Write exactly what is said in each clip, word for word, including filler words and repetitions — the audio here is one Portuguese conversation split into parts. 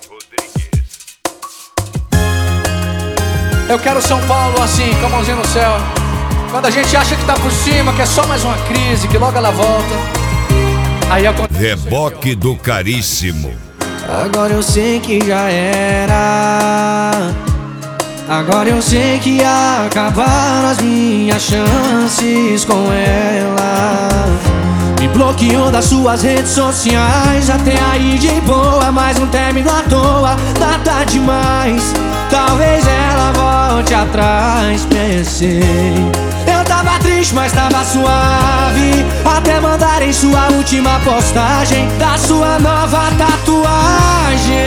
Eu quero São Paulo assim, com a mãozinha no céu. Quando a gente acha que tá por cima, que é só mais uma crise, que logo ela volta. Aí acontece. Reboque do Caríssimo. Agora eu sei que já era. Agora eu sei que acabaram as minhas chances com ela. Me bloqueou das suas redes sociais. Até aí de boa, mas um término à toa. Nada demais, talvez ela volte atrás. Pensei, eu tava triste, mas tava suave. Até mandarem sua última postagem da sua nova tatuagem.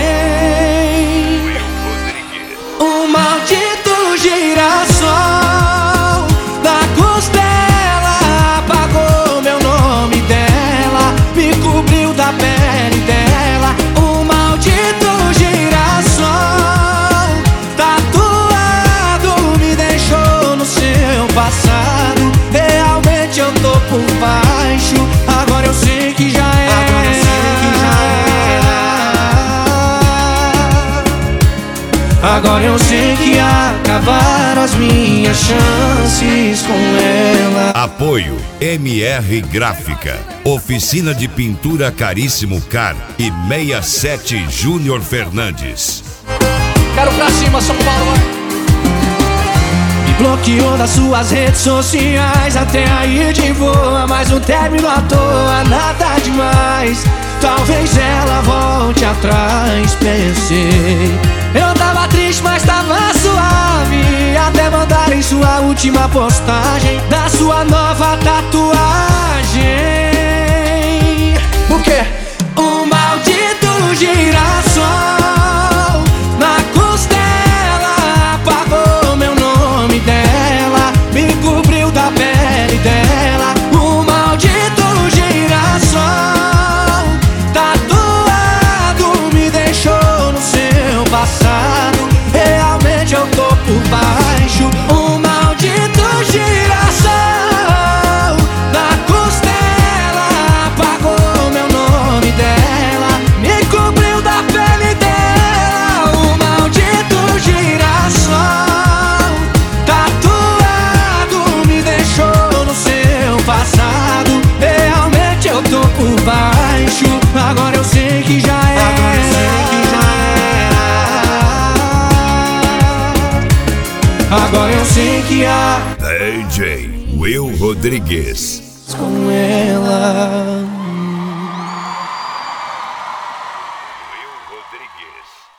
Um maldito girassol na costela apagou meu nome dela, me cobriu da pele dela. Um maldito girassol tatuado me deixou no seu passado. Realmente eu tô por baixo. Agora eu sei que já é. Agora eu sei que já é. Agora eu sei que acabaram as minhas chances com ela. Apoio M R Gráfica, Oficina de Pintura Caríssimo Car e sessenta e sete Júnior Fernandes. Quero pra cima, São Paulo. Me bloqueou das suas redes sociais. Até aí de boa, mas um término à toa. Nada demais, talvez ela volte atrás. Pensei, eu tava triste, mas tava suave. Até mandarem sua última postagem da sua nova tatuagem. Por quê? Um maldito girassol na costela apagou meu nome dela, me cobriu da pele dela. Um maldito girassol tatuado me deixou no seu passado. Realmente eu tô por baixo. Um maldito girassol na costela apagou meu nome dela, me cobriu da pele dela. Um maldito girassol tatuado me deixou no seu passado. Realmente eu tô por baixo. Agora eu sei que já é. Agora eu sei que já é. Agora eu sei que a D J Will Rodrigues. com ela. Will Rodrigues.